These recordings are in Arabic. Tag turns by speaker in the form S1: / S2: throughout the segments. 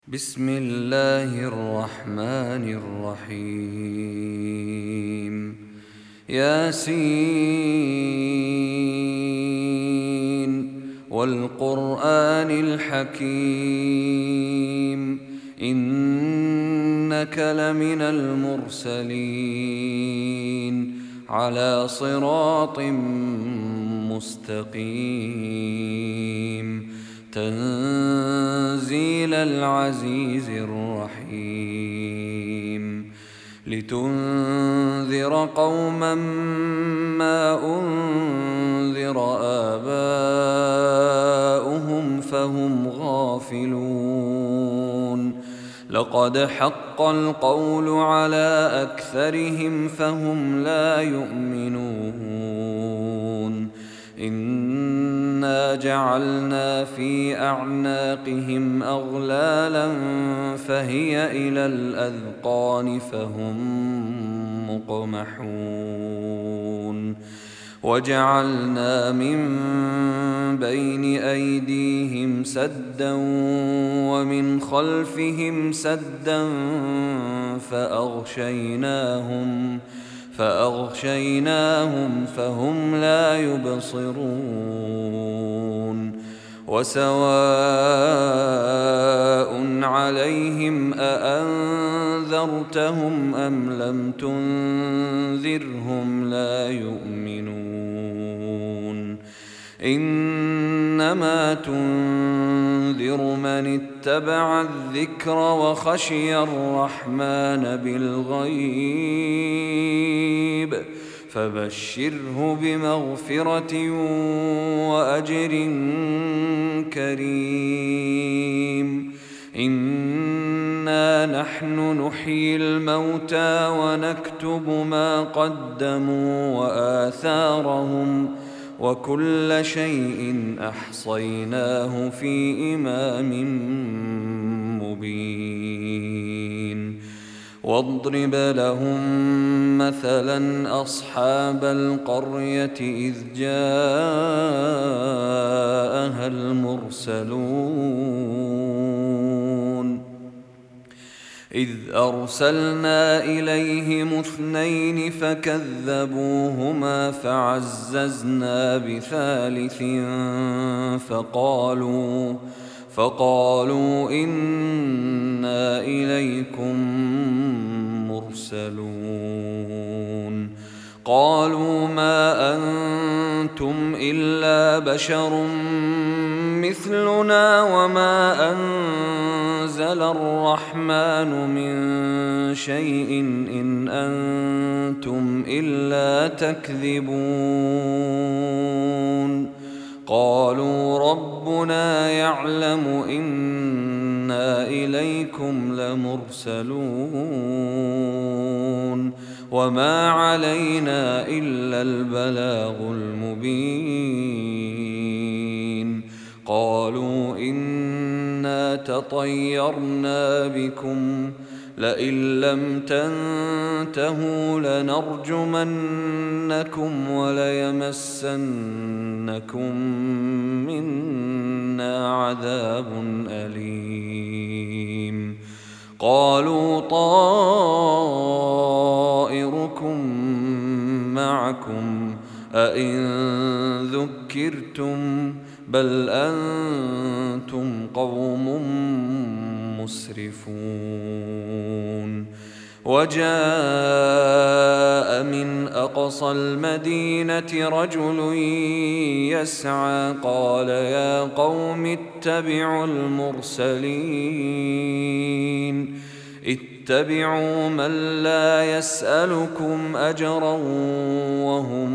S1: بسم الله الرحمن الرحيم. ياسين والقرآن الحكيم إنك لمن المرسلين على صراط مستقيم تنزيل العزيز الرحيم لتنذر قوما ما أنذر آباؤهم فهم غافلون لقد حق القول على أكثرهم فهم لا يؤمنون إنا جعلنا في أعناقهم أغلالا فهي إلى الأذقان فهم مقمحون وجعلنا من بين أيديهم سدا ومن خلفهم سدا فأغشيناهم فهم لا يبصرون وسواء عليهم أأنذرتهم أم لم تنذرهم لا يؤمنون إنما تنذر من اتبع الذكر وخشي الرحمن بالغيب فبشره بمغفرة وأجر كريم إنا نحن نحيي الموتى ونكتب ما قدموا وآثارهم وكل شيء أحصيناه في إمام مبين واضرب لهم مثلا أصحاب القرية إذ جاءها المرسلون إذ أرسلنا إليهم 2 فكذبوهما فعززنا بثالث فقالوا إنا إليكم مرسلون قالوا ما أنتم إلا بشر مثلنا وما أنزل الرحمن من شيء إن أنتم إلا تكذبون قالوا ربنا يعلم إنا إليكم لمرسلون وما علينا إلا البلاغ المبين قالوا إنا تطيرنا بكم لئن لم تنتهوا لنرجمنكم وليمسنكم منا عذاب أليم قالوا طائركم معكم أئن ذكرتم بل أنتم قوم مسرفون وجاء من أقصى المدينة رجل يسعى قال يا قوم اتبعوا المرسلين اتبعوا من لا يسألكم أجرا وهم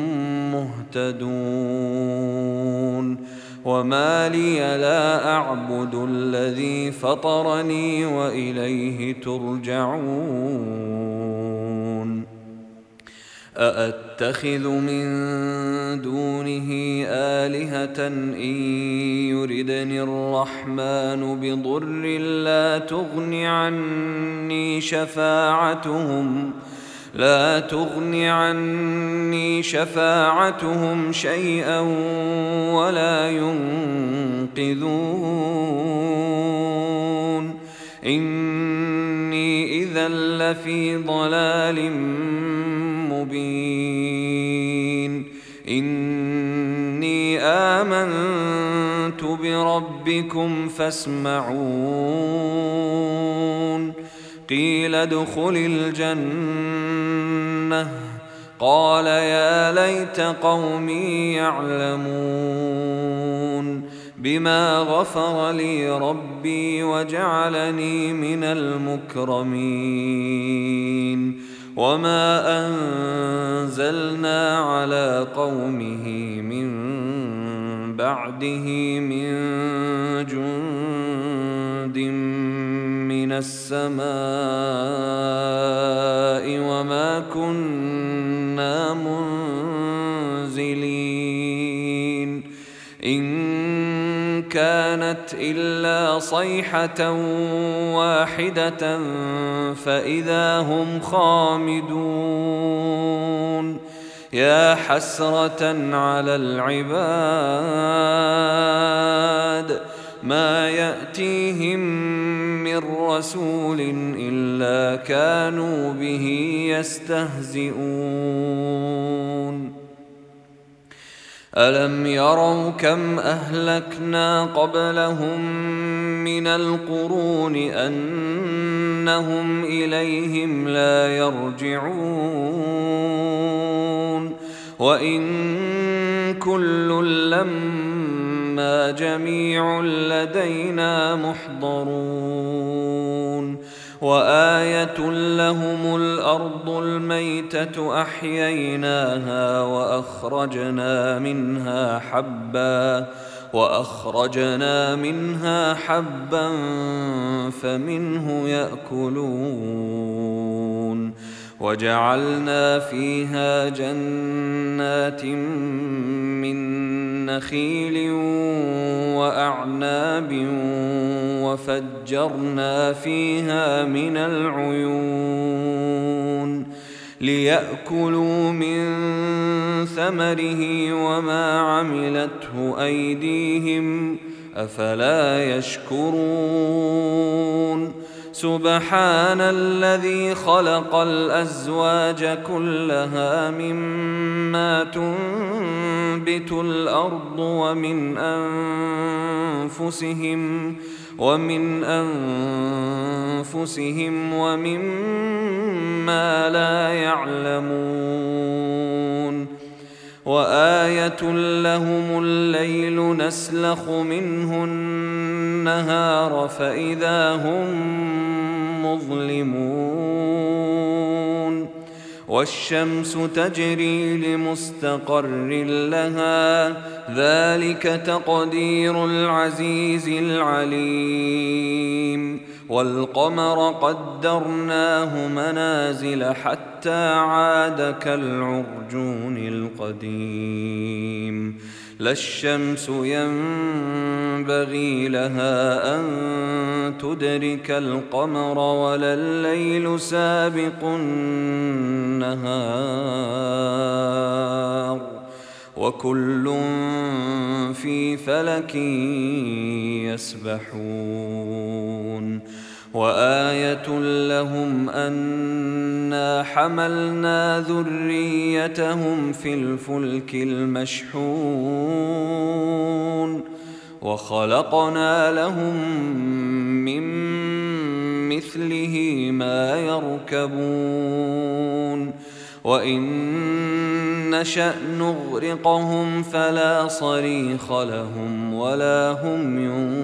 S1: مهتدون وما لي لا أعبد الذي فطرني وإليه ترجعون أأتخذ من دونه آلهة إن يردني الرحمن بضر لا تغن عني شفاعتهم شيئا ولا ينقذون إني إذا لفي ضلال مبين إني آمنت بربكم فاسمعون قيل ادخل الجنة قال يا ليت قومي يعلمون بما غفر لي ربي وجعلني من المكرمين وما أنزلنا على قومه من بعده من جند من السماء وما كنا منزلين إن كانت إلا صيحة واحدة فإذا هم خامدون يا حسرة على العباد ما يأتيهم من رسول إلا كانوا به يستهزئون ألم يروا كم أهلكنا قبلهم من القرون أنهم إليهم لا يرجعون وإن كل لما جميع لدينا محضرون وآية لهم الأرض الميتة أحييناها وأخرجنا منها حبا فمنه يأكلون وجعلنا فيها جنات من نخيل وأعناب وفجرنا فيها من العيون ليأكلوا من ثمره وما عملته أيديهم أفلا يشكرون سبحان الذي خلق الأزواج كلها مما تنبت الأرض ومن أنفسهم ومما لا يعلمون وآية لهم الليل نسلخ منه النهار فإذا هم مظلمون والشمس تجري لمستقر لها ذلك تقدير العزيز العليم والقمر قدرناه منازل حتى عاد كالعرجون القديم لا الشمس ينبغي لها أن تدرك القمر ولا الليل سابق النهار وكل في فلك يسبحون وآية لهم أنا حملنا ذريتهم في الفلك المشحون وخلقنا لهم من مثله ما يركبون وإن نشأ نغرقهم فلا صريخ لهم ولا هم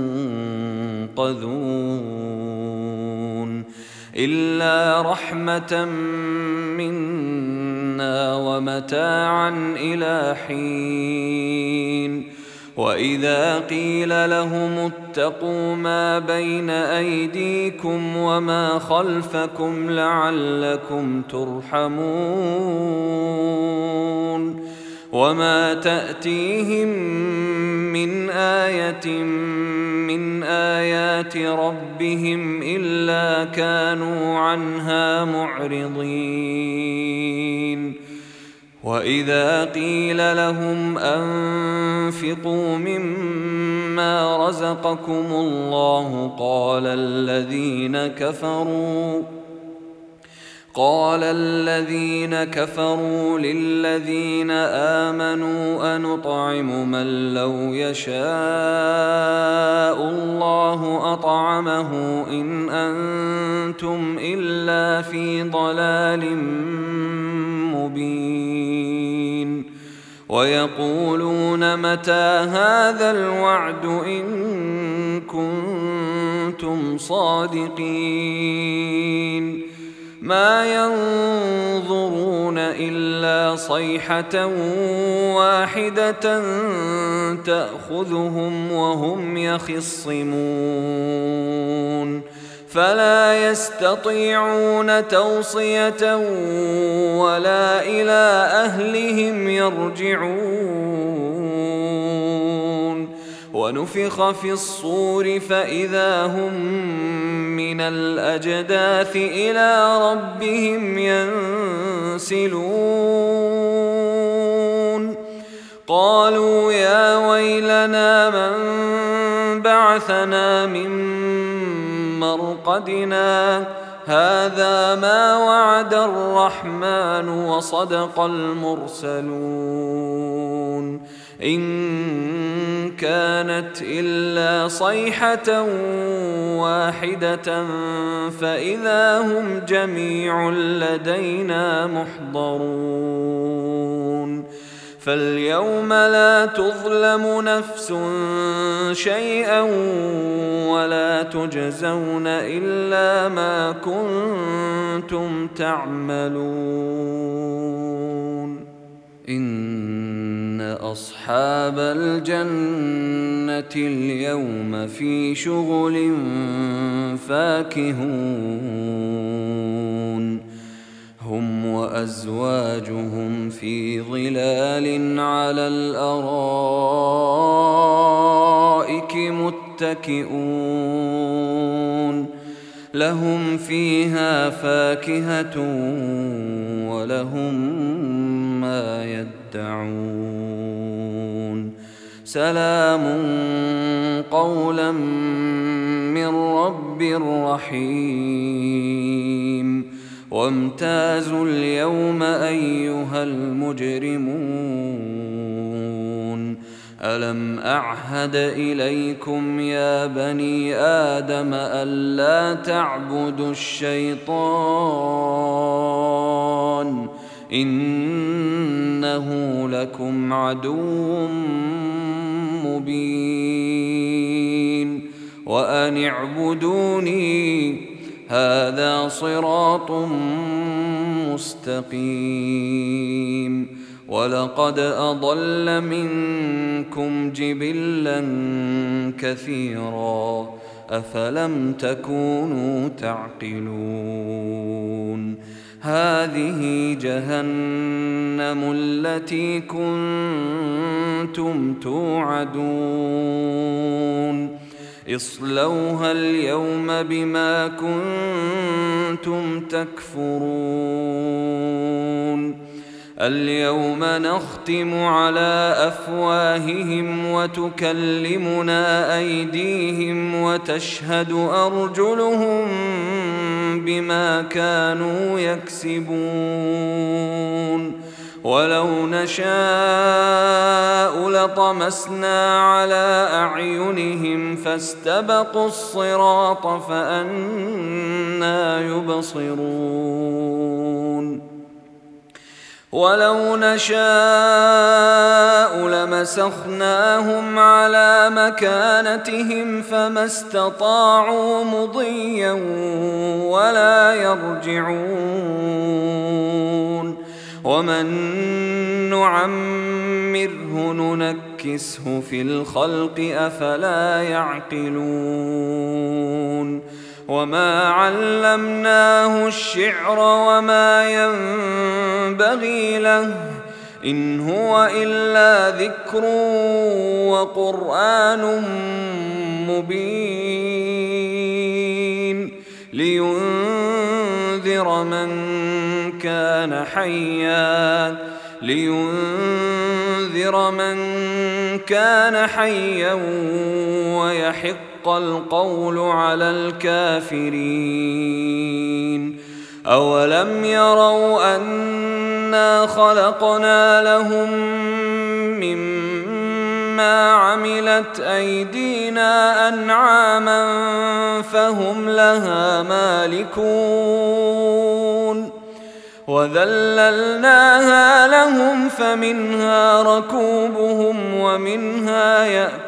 S1: ينقذون إلا رحمة منا ومتاعا إلى حين وإذا قيل لهم اتقوا ما بين أيديكم وما خلفكم لعلكم ترحمون وما تأتيهم من آية من آيات ربهم إلا كانوا عنها معرضين وإذا قيل لهم أنفقوا مما رزقكم الله قال الذين كفروا للذين آمنوا أنطعم من لو يشاء الله أطعمه إن أنتم إلا في ضلال مبين ويقولون متى هذا الوعد إن كنتم صادقين ما ينظرون إلا صيحة واحدة تأخذهم وهم يخصمون فلا يستطيعون توصية ولا إلى أهلهم يرجعون ونفخ في الصور فإذا هم من الأجداث إلى ربهم ينسلون قالوا يا ويلنا من بعثنا من مرقدنا هذا ما وعد الرحمن وصدق المرسلون إن كانت إلا صيحة واحدة فإذا هم جميع لدينا محضرون فاليوم لا تظلم نفس شيئا ولا تجزون إلا ما كنتم تعملون إن أصحاب الجنة اليوم في شغل فاكهون هم وأزواجهم في ظلال على الأرائك متكئون لهم فيها فاكهة ولهم ما يدعون سلام قولا من رب رحيم وامتازوا اليوم أيها المجرمون ألم أعهد إليكم يا بني آدم ألا تعبدوا الشيطان إنه لكم عدو مبين وأن اعبدوني هذا صراط مستقيم ولقد أضل منكم جبلا كثيرا أفلم تكونوا تعقلون هذه جهنم التي كنتم توعدون اصلوها اليوم بما كنتم تكفرون اليوم نختم على أفواههم وتكلمنا أيديهم وتشهد أرجلهم بما كانوا يكسبون ولو نشاء لطمسنا على أعينهم فاستبقوا الصراط فأنى يبصرون ولو نشاء لمسخناهم على مكانتهم فما استطاعوا مضيا ولا يرجعون ومن نعمره ننكسه في الخلق أفلا يعقلون وما علمناه الشعر وما ينبغي له إن هو إلا ذكر وقرآن مبين لينذر من كان حيا لينذر من كان حيا ويحق القول على الكافرين. أولم يروا أنا خلقنا لهم مما عملت أيدينا أنعاما فهم لها مالكون وذللناها لهم فمنها ركوبهم ومنها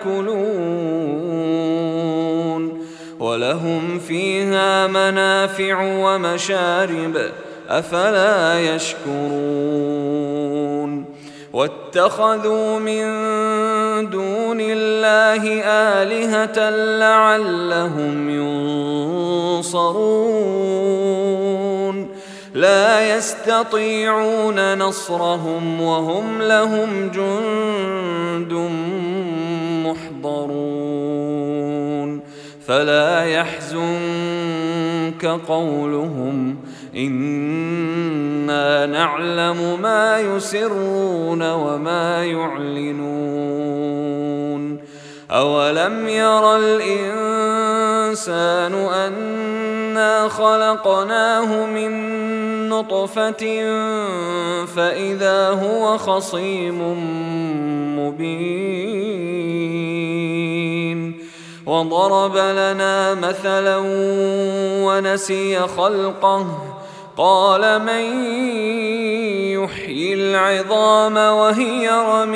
S1: يأكلون ولهم فيها منافع ومشارب أفلا يشكرون. واتخذوا من دون الله آلهة لعلهم ينصرون لا يستطيعون نصرهم وهم لهم جند محضرون. فلا يحزنك قولهم إنا نعلم ما يسرون وما يعلنون. أولم ير الإنسان أنا خلقناه من نطفة فإذا هو خصيم مبين وضرب لنا مثلا ونسي خلقه قال من يحيي العظام وهي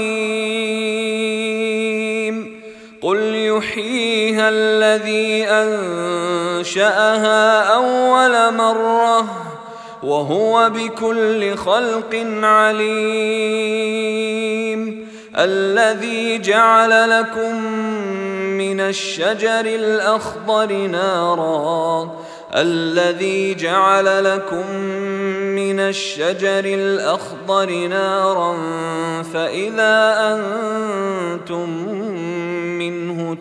S1: رميم قل يحييها الذي أنشأها أول مرة وهو بكل خلق عليم. الذي جعل لكم من الشجر الأخضر نارا فإذا أنتم منه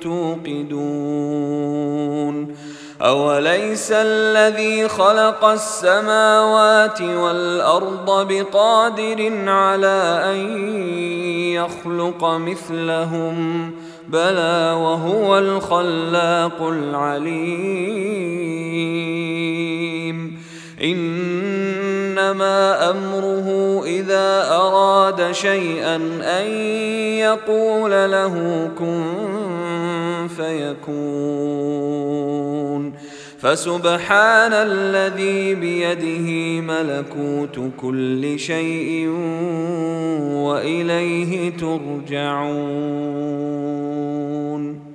S1: توقدون. أوليس الذي خلق السماوات والأرض بقادر على أن يخلق مثلهم بلى وهو الخلاق العليم. إنما أمره إذا أراد شيئا أن يقول له كن فيكون. فسبحان الذي بيده ملكوت كل شيء وإليه ترجعون.